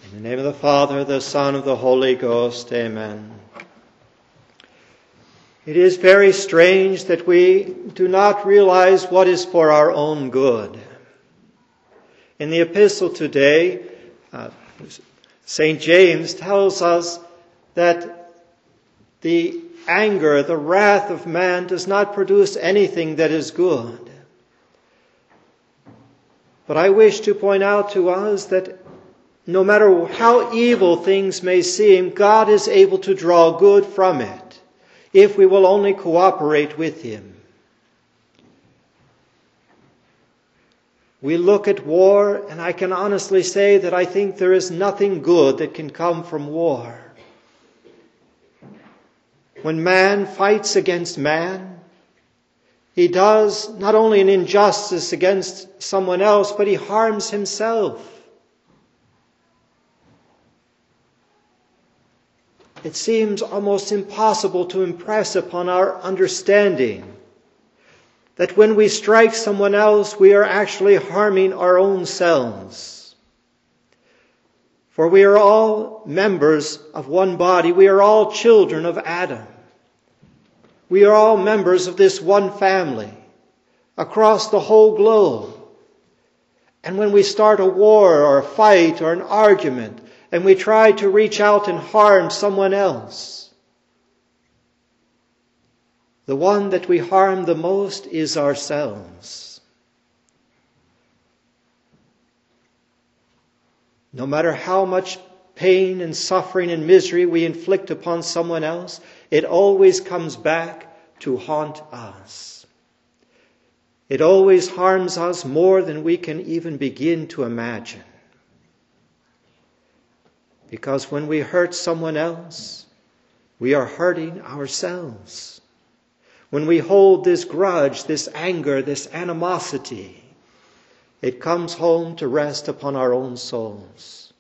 In the name of the Father, the Son, and the Holy Ghost. Amen. It is very strange that we do not realize what is for our own good. In the epistle today, St. James tells us that the anger, the wrath of man does not produce anything that is good. But I wish to point out to us that no matter how evil things may seem, God is able to draw good from it if we will only cooperate with Him. We look at war, and I can honestly say that I think there is nothing good that can come from war. When man fights against man, he does not only an injustice against someone else, but he harms himself. It seems almost impossible to impress upon our understanding that when we strike someone else, we are actually harming our own selves. For we are all members of one body. We are all children of Adam. We are all members of this one family across the whole globe. And when we start a war or a fight or an argument, and we try to reach out and harm someone else, the one that we harm the most is ourselves. No matter how much pain and suffering and misery we inflict upon someone else, it always comes back to haunt us. It always harms us more than we can even begin to imagine. Because when we hurt someone else, we are hurting ourselves. When we hold this grudge, this anger, this animosity, it comes home to rest upon our own souls.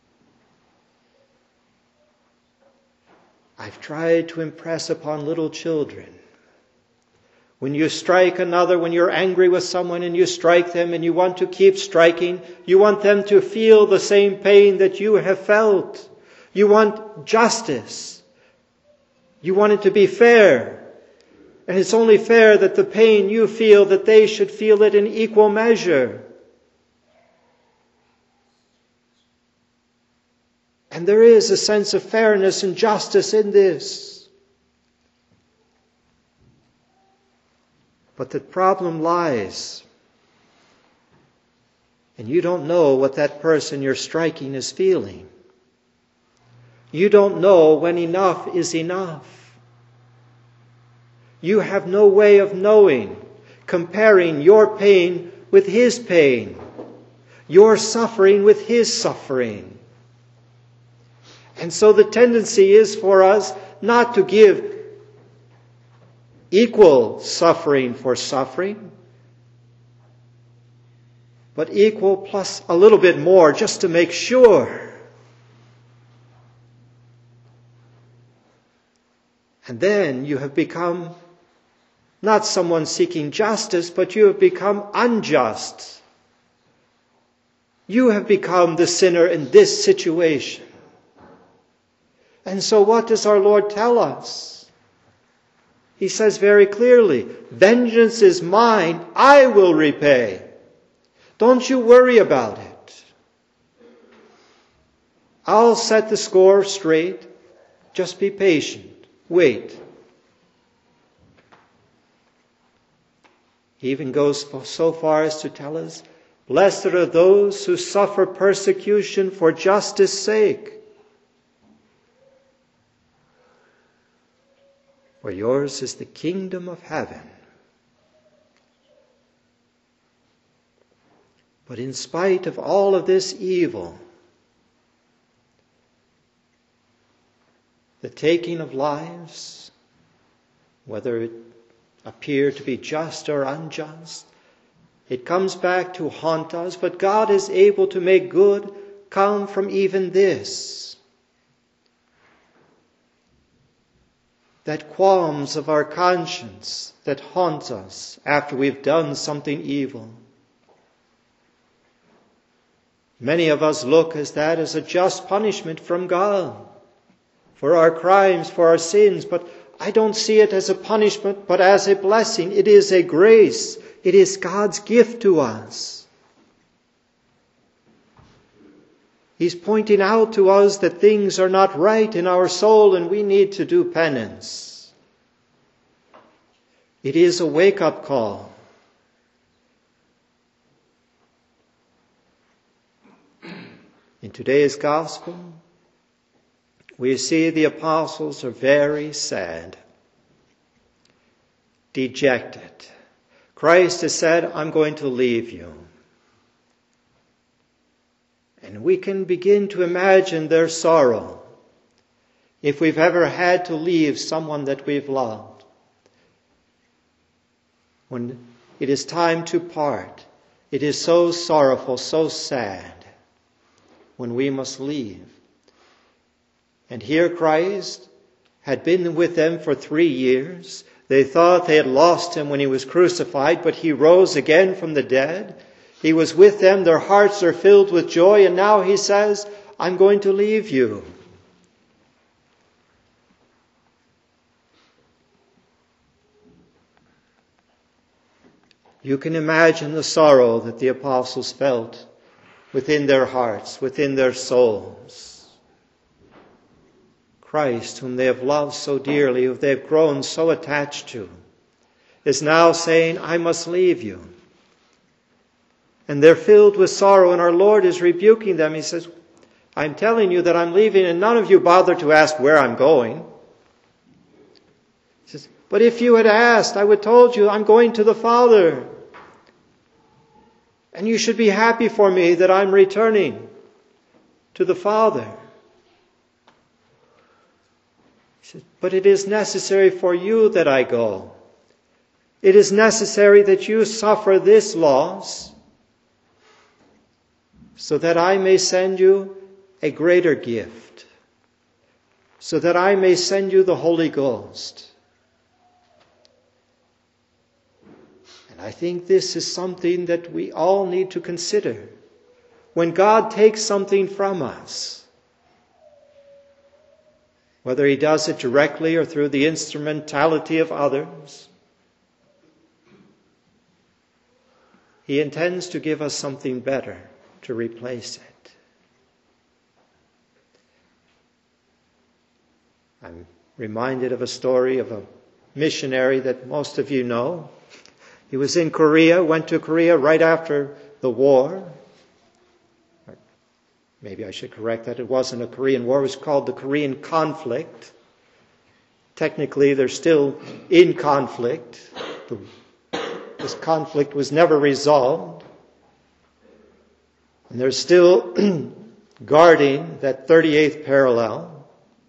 I've tried to impress upon little children. When you strike another, when you're angry with someone and you strike them and you want to keep striking, you want them to feel the same pain that you have felt. You want justice. You want it to be fair. And it's only fair that the pain you feel, that they should feel it in equal measure. And there is a sense of fairness and justice in this. But the problem lies, and you don't know what that person you're striking is feeling. You don't know when enough is enough. You have no way of knowing, comparing your pain with his pain, your suffering with his suffering. And so the tendency is for us not to give equal suffering for suffering, but equal plus a little bit more just to make sure. And then you have become not someone seeking justice, but you have become unjust. You have become the sinner in this situation. And so what does our Lord tell us? He says very clearly, vengeance is mine, I will repay. Don't you worry about it. I'll set the score straight. Just be patient. Wait. He even goes so far as to tell us, blessed are those who suffer persecution for justice' sake. For yours is the kingdom of heaven. But in spite of all of this evil, the taking of lives, whether it appear to be just or unjust, it comes back to haunt us. But God is able to make good come from even this. That qualms of our conscience that haunt us after we've done something evil. Many of us look at that as a just punishment from God for our crimes, for our sins, but I don't see it as a punishment, but as a blessing. It is a grace. It is God's gift to us. He's pointing out to us that things are not right in our soul and we need to do penance. It is a wake-up call. In today's gospel, we see the apostles are very sad, dejected. Christ has said, I'm going to leave you. And we can begin to imagine their sorrow if we've ever had to leave someone that we've loved. When it is time to part, it is so sorrowful, so sad when we must leave. And here Christ had been with them for 3 years. They thought they had lost him when he was crucified, but he rose again from the dead. He was with them. Their hearts are filled with joy. And now he says, I'm going to leave you. You can imagine the sorrow that the apostles felt within their hearts, within their souls. Christ, whom they have loved so dearly, whom they have grown so attached to, is now saying, I must leave you. And they're filled with sorrow, and our Lord is rebuking them. He says, I'm telling you that I'm leaving, and none of you bother to ask where I'm going. He says, but if you had asked, I would have told you I'm going to the Father. And you should be happy for me that I'm returning to the Father. He says, but it is necessary for you that I go. It is necessary that you suffer this loss so that I may send you a greater gift, so that I may send you the Holy Ghost. And I think this is something that we all need to consider. When God takes something from us, whether he does it directly or through the instrumentality of others, he intends to give us something better to replace it. I'm reminded of a story of a missionary that most of you know. He was in Korea, went to Korea right after the war. Or maybe I should correct that. It wasn't a Korean war. It was called the Korean conflict. Technically, they're still in conflict. This conflict was never resolved. And they're still guarding that 38th parallel.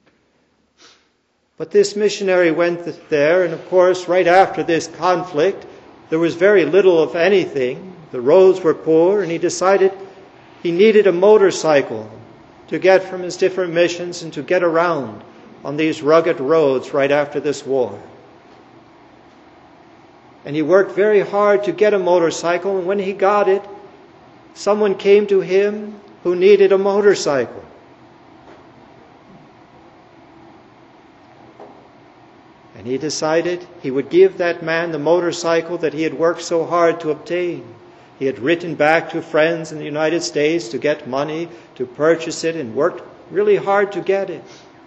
But this missionary went there, and of course, right after this conflict, there was very little of anything. The roads were poor, and he decided he needed a motorcycle to get from his different missions and to get around on these rugged roads right after this war. And he worked very hard to get a motorcycle, and when he got it, someone came to him who needed a motorcycle. And he decided he would give that man the motorcycle that he had worked so hard to obtain. He had written back to friends in the United States to get money to purchase it and worked really hard to get it.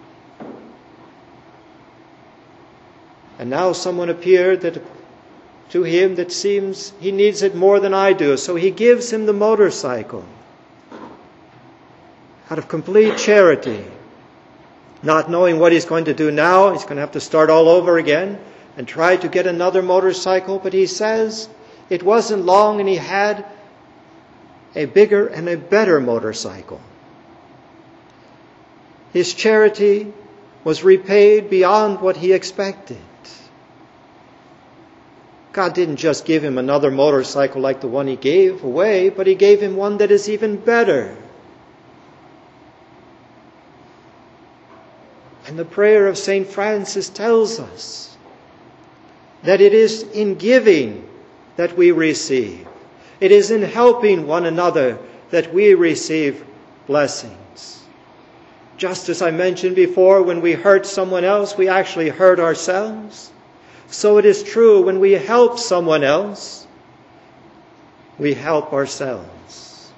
And now someone appeared to him that seems he needs it more than I do. So he gives him the motorcycle out of complete charity, not knowing what he's going to do now. He's going to have to start all over again and try to get another motorcycle. But he says it wasn't long and he had a bigger and a better motorcycle. His charity was repaid beyond what he expected. God didn't just give him another motorcycle like the one he gave away, but he gave him one that is even better. And the prayer of St. Francis tells us that it is in giving that we receive. It is in helping one another that we receive blessings. Just as I mentioned before, when we hurt someone else, we actually hurt ourselves. So it is true, when we help someone else, we help ourselves.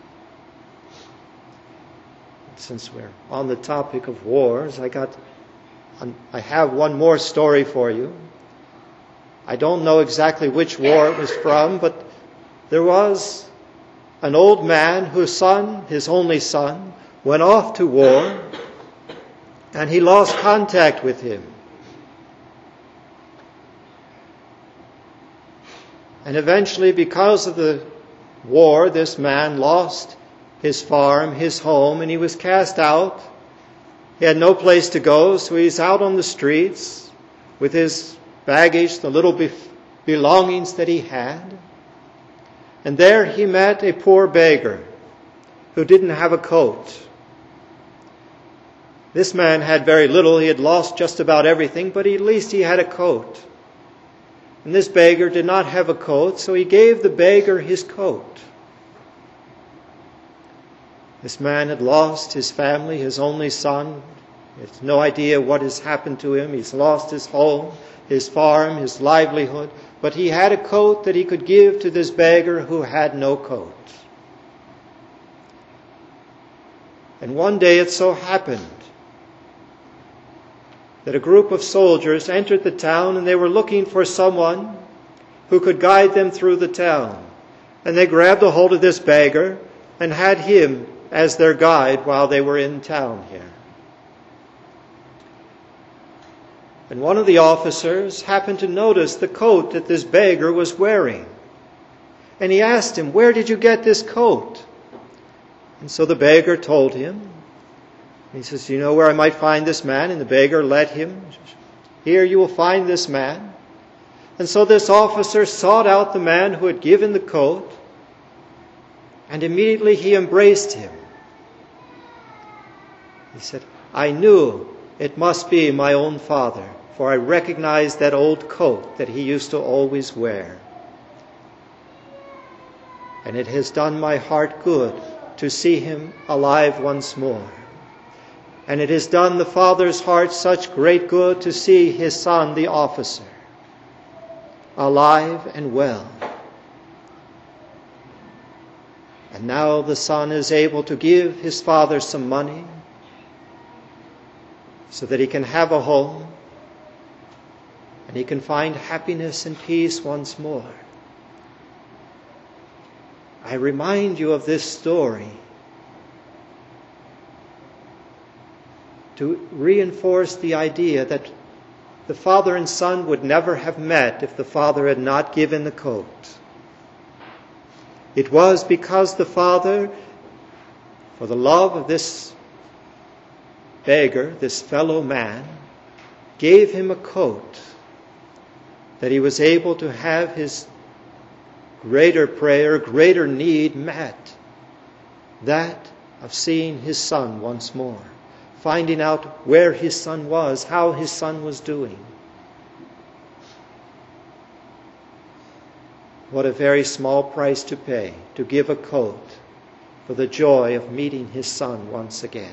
Since we're on the topic of wars, I have one more story for you. I don't know exactly which war it was from, but there was an old man whose son, his only son, went off to war, and he lost contact with him. And eventually, because of the war, this man lost his farm, his home, and he was cast out. He had no place to go, so he's out on the streets with his baggage, the little belongings that he had. And there he met a poor beggar who didn't have a coat. This man had very little. He had lost just about everything, but at least he had a coat. And this beggar did not have a coat, so he gave the beggar his coat. This man had lost his family, his only son. He has no idea what has happened to him. He's lost his home, his farm, his livelihood. But he had a coat that he could give to this beggar who had no coat. And one day it so happened that a group of soldiers entered the town, and they were looking for someone who could guide them through the town. And they grabbed a hold of this beggar and had him as their guide while they were in town here. And one of the officers happened to notice the coat that this beggar was wearing. And he asked him, "Where did you get this coat?" And so the beggar told him. He says, "You know where I might find this man?" And the beggar led him. "Here you will find this man." And so this officer sought out the man who had given the coat, and immediately he embraced him. He said, "I knew it must be my own father, for I recognized that old coat that he used to always wear. And it has done my heart good to see him alive once more. And it has done the father's heart such great good to see his son, the officer, alive and well. And now the son is able to give his father some money so that he can have a home and he can find happiness and peace once more." I remind you of this story to reinforce the idea that the father and son would never have met if the father had not given the coat. It was because the father, for the love of this beggar, this fellow man, gave him a coat, that he was able to have his greater prayer, greater need met, that of seeing his son once more, finding out where his son was, how his son was doing. What a very small price to pay, to give a coat for the joy of meeting his son once again.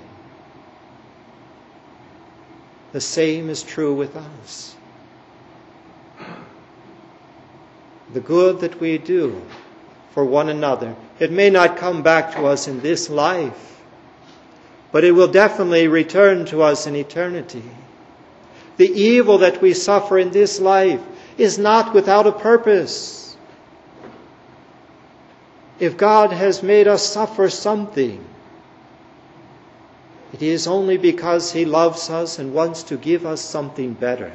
The same is true with us. The good that we do for one another, it may not come back to us in this life, but it will definitely return to us in eternity. The evil that we suffer in this life is not without a purpose. If God has made us suffer something, it is only because He loves us and wants to give us something better.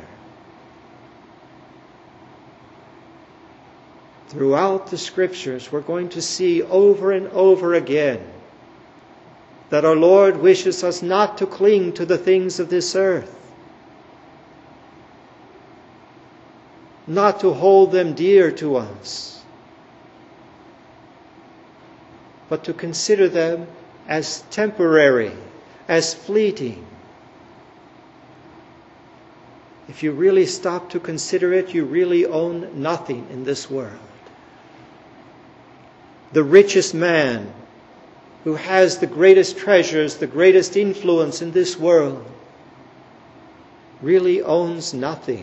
Throughout the Scriptures, we're going to see over and over again that our Lord wishes us not to cling to the things of this earth, not to hold them dear to us, but to consider them as temporary, as fleeting. If you really stop to consider it, you really own nothing in this world. The richest man who has the greatest treasures, the greatest influence in this world, really owns nothing.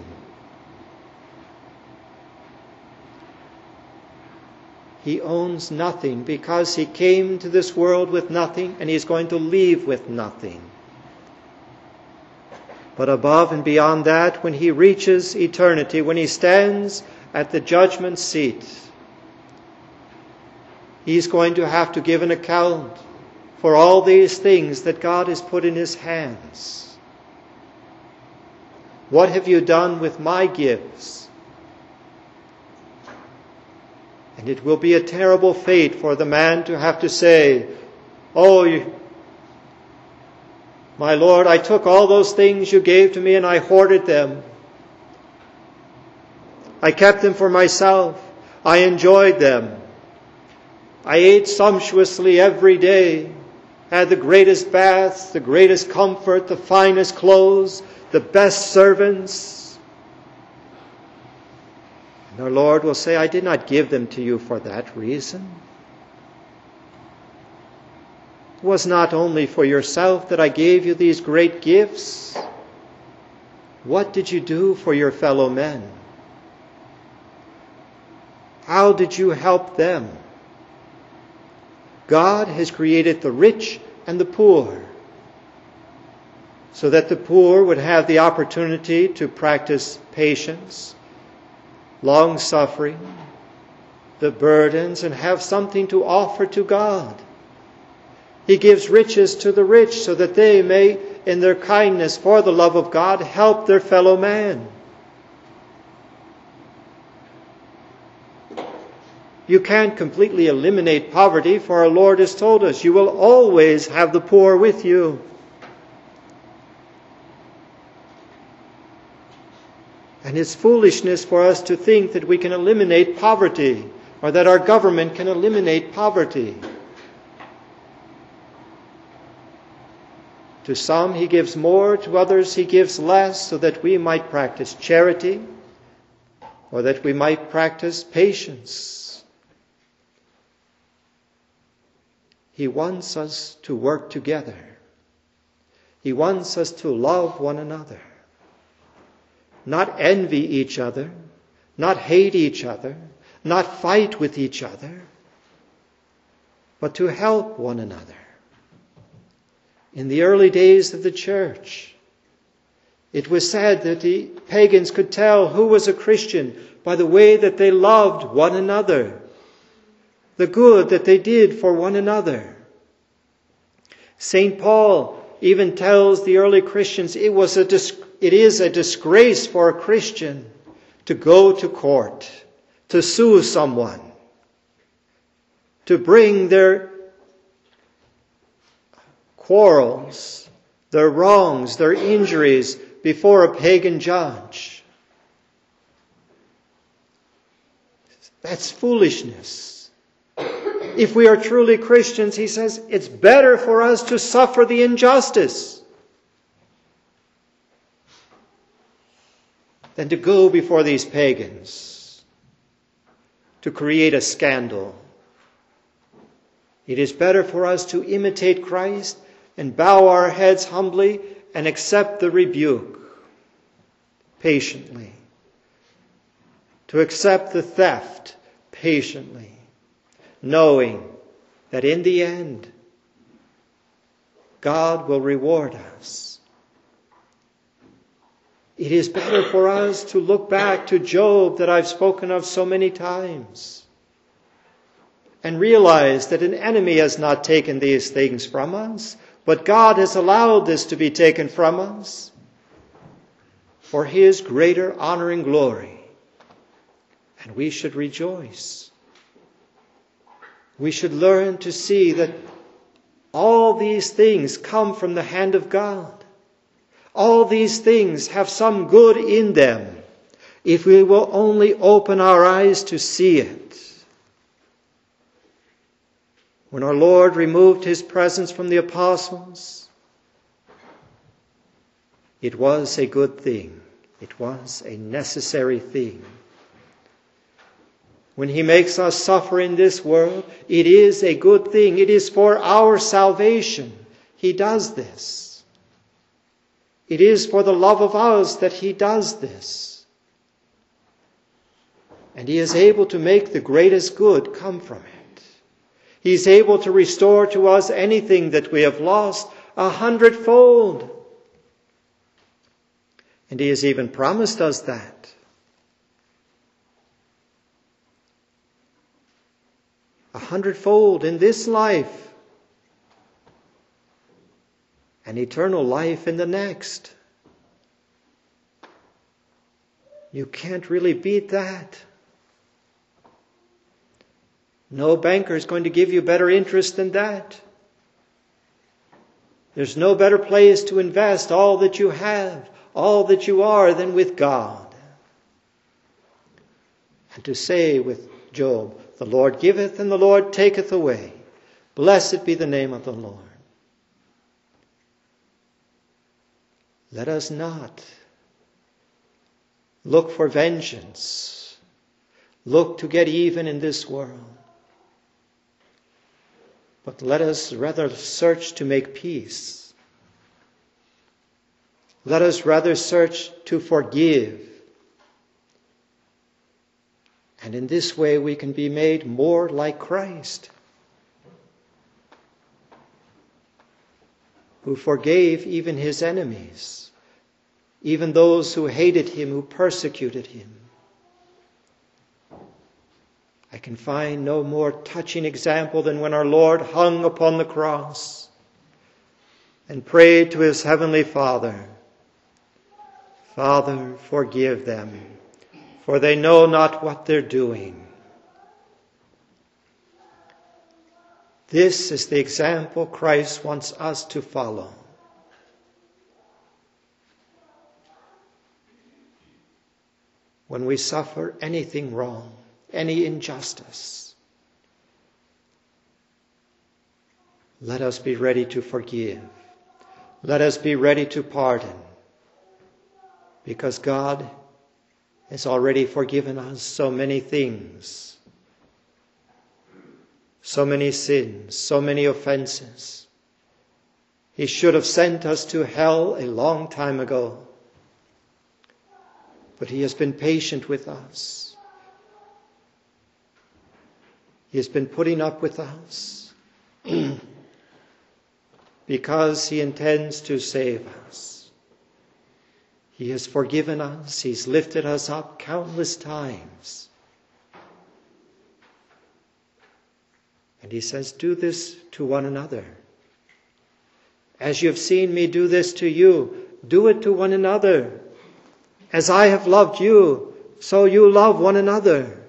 He owns nothing because he came to this world with nothing and he's going to leave with nothing. But above and beyond that, when he reaches eternity, when he stands at the judgment seat, he's going to have to give an account for all these things that God has put in his hands. What have you done with my gifts? And it will be a terrible fate for the man to have to say, my Lord, I took all those things you gave to me and I hoarded them. I kept them for myself. I enjoyed them. I ate sumptuously every day, had the greatest baths, the greatest comfort, the finest clothes, the best servants. And our Lord will say, I did not give them to you for that reason. It was not only for yourself that I gave you these great gifts. What did you do for your fellow men? How did you help them? God has created the rich and the poor so that the poor would have the opportunity to practice patience, long-suffering, the burdens, and have something to offer to God. He gives riches to the rich so that they may, in their kindness for the love of God, help their fellow man. You can't completely eliminate poverty, for our Lord has told us, you will always have the poor with you. And it's foolishness for us to think that we can eliminate poverty, or that our government can eliminate poverty. To some he gives more, to others he gives less, so that we might practice charity, or that we might practice patience. He wants us to work together. He wants us to love one another. Not envy each other, not hate each other, not fight with each other, but to help one another. In the early days of the church, it was said that the pagans could tell who was a Christian by the way that they loved one another, the good that they did for one another. St. Paul even tells the early Christians it is a disgrace for a Christian to go to court, to sue someone, to bring their quarrels, their wrongs, their injuries before a pagan judge. That's foolishness. If we are truly Christians, he says, it's better for us to suffer the injustice than to go before these pagans to create a scandal. It is better for us to imitate Christ and bow our heads humbly and accept the rebuke patiently. To accept the theft patiently, knowing that in the end, God will reward us. It is better for us to look back to Job that I've spoken of so many times and realize that an enemy has not taken these things from us, but God has allowed this to be taken from us for his greater honor and glory. And we should rejoice. We should learn to see that all these things come from the hand of God. All these things have some good in them if we will only open our eyes to see it. When our Lord removed his presence from the apostles, it was a good thing. It was a necessary thing. When he makes us suffer in this world, it is a good thing. It is for our salvation. He does this. It is for the love of us that he does this. And he is able to make the greatest good come from it. He is able to restore to us anything that we have lost 100-fold. And he has even promised us that. A 100-fold in this life, and eternal life in the next. You can't really beat that. No banker is going to give you better interest than that. There's no better place to invest all that you have, all that you are, than with God. And to say with Job, the Lord giveth and the Lord taketh away. Blessed be the name of the Lord. Let us not look for vengeance. Look to get even in this world. But let us rather search to make peace. Let us rather search to forgive. And in this way we can be made more like Christ, who forgave even his enemies, even those who hated him, who persecuted him. I can find no more touching example than when our Lord hung upon the cross and prayed to his heavenly Father, Father, forgive them, for they know not what they're doing. This is the example Christ wants us to follow. When we suffer anything wrong, any injustice, let us be ready to forgive. Let us be ready to pardon, because God has already forgiven us so many things, so many sins, so many offenses. He should have sent us to hell a long time ago, but he has been patient with us. He has been putting up with us because he intends to save us. He has forgiven us. He's lifted us up countless times. And he says, do this to one another. As you have seen me do this to you, do it to one another. As I have loved you, so you love one another.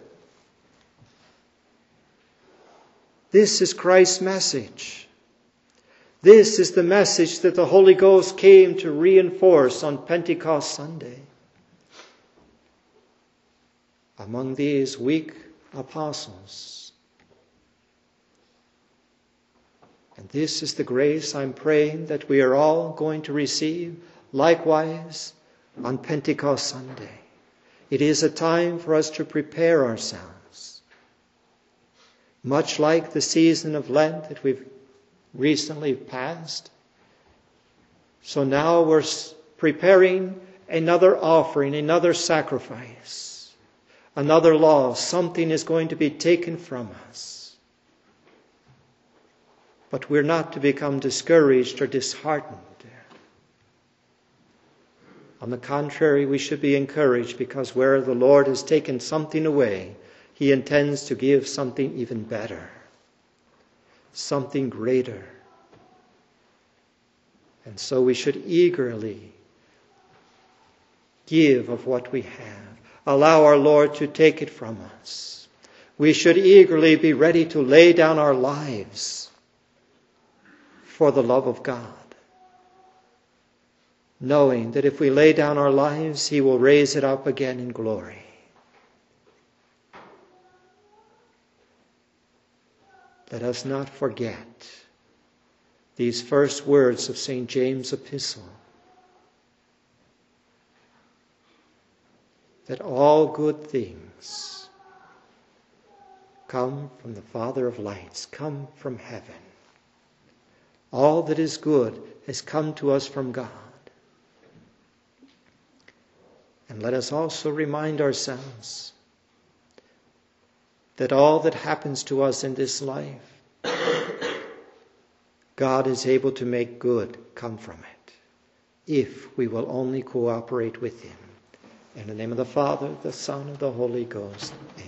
This is Christ's message. This is the message that the Holy Ghost came to reinforce on Pentecost Sunday. Among these weak apostles. And this is the grace I'm praying that we are all going to receive likewise on Pentecost Sunday. It is a time for us to prepare ourselves. Much like the season of Lent that we've recently passed. So now we're preparing another offering, another sacrifice, another law. Something is going to be taken from us. But we're not to become discouraged or disheartened. On the contrary, we should be encouraged, because where the Lord has taken something away, he intends to give something even better, something greater. And so we should eagerly give of what we have. Allow our Lord to take it from us. We should eagerly be ready to lay down our lives for the love of God, knowing that if we lay down our lives, he will raise it up again in glory. Let us not forget these first words of St. James' epistle, that all good things come from the Father of lights, come from heaven. All that is good has come to us from God. And let us also remind ourselves that all that happens to us in this life, God is able to make good come from it, if we will only cooperate with him. In the name of the Father, the Son, and the Holy Ghost. Amen.